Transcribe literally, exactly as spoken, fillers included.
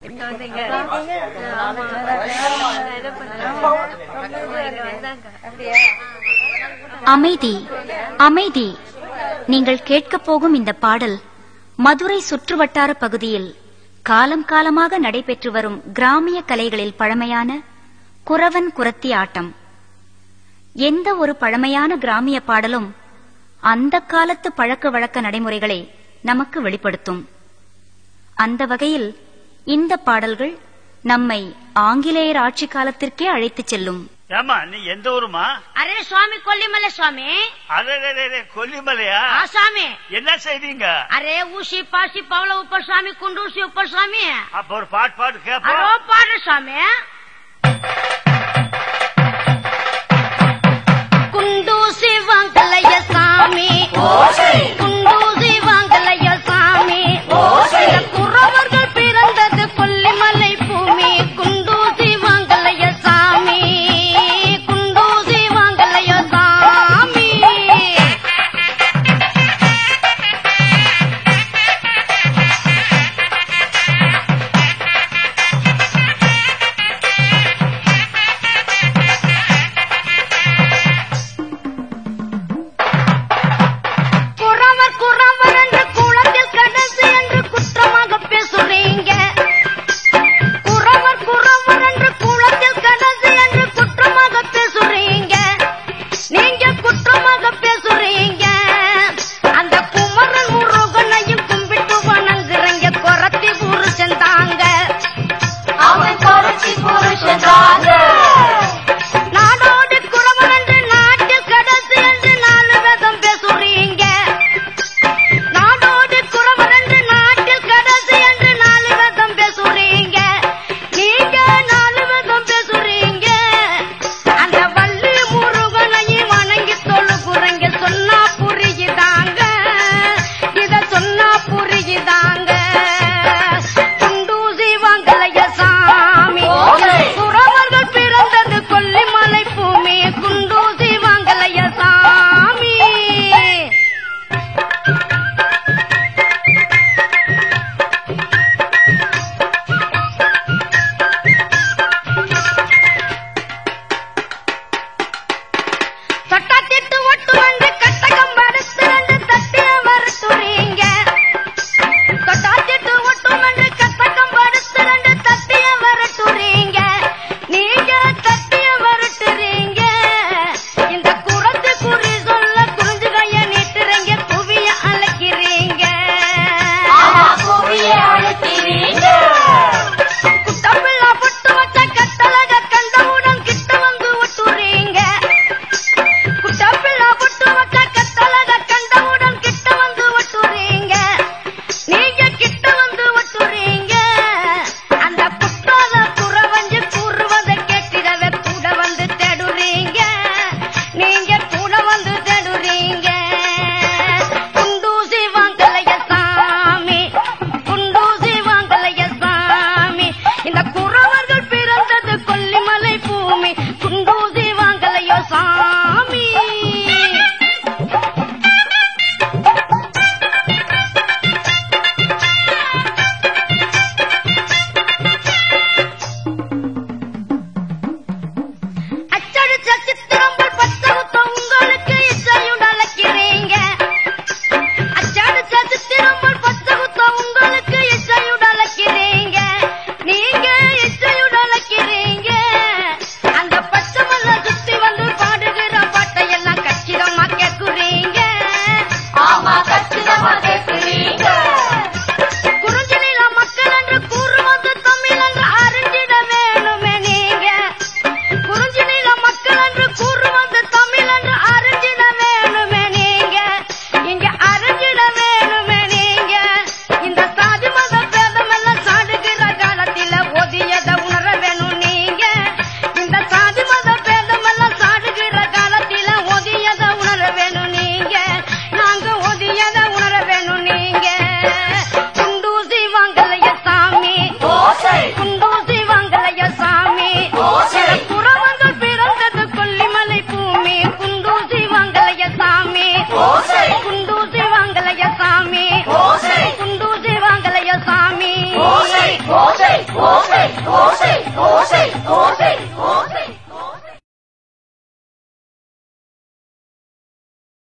அமைதி, அமைதி. நீங்கள் கேட்கப் போகும் இந்த பாடல் மதுரை சுற்றுவட்டார பகுதியில் காலம் காலமாக நடைபெற்று வரும் கிராமிய கலைகளில் பழமையான குறவன் குறத்தி ஆட்டம். எந்த ஒரு பழமையான கிராமிய பாடலும் அந்த காலத்து பழக்க வழக்க நடைமுறைகளை நமக்கு வெளிப்படுத்தும். அந்த வகையில் இந்த பாடல்கள் நம்மை ஆங்கிலேயர் ஆட்சி காலத்திற்கே அழைத்துச் செல்லும். ஏமா நீ எந்த ஊருமா? அரே சுவாமி, கொல்லிமலை சுவாமி. அரே கொல்லிமலையா? சுவாமி என்ன செய்றீங்க? அரே ஊசி பாசி பவள உப்ப சுவாமி, குண்டூசி உப்ப சுவாமி. அப்ப ஒரு பாட்டு பாட்டு கேப்போம். அரோ பாடு சுவாமி. குண்டூசி வாங்கலைய சாமி, குண்டூசி வாங்கலைய சாமி. குறவர்கள் பிறந்தது கொல்லிமலை பூமி. குண்டூசி வாங்கலைய சாமி, குண்டூசி வாங்கலைய சாமி. குறவர் ஓசை ஓசை ஓசை ஓசை ஓசை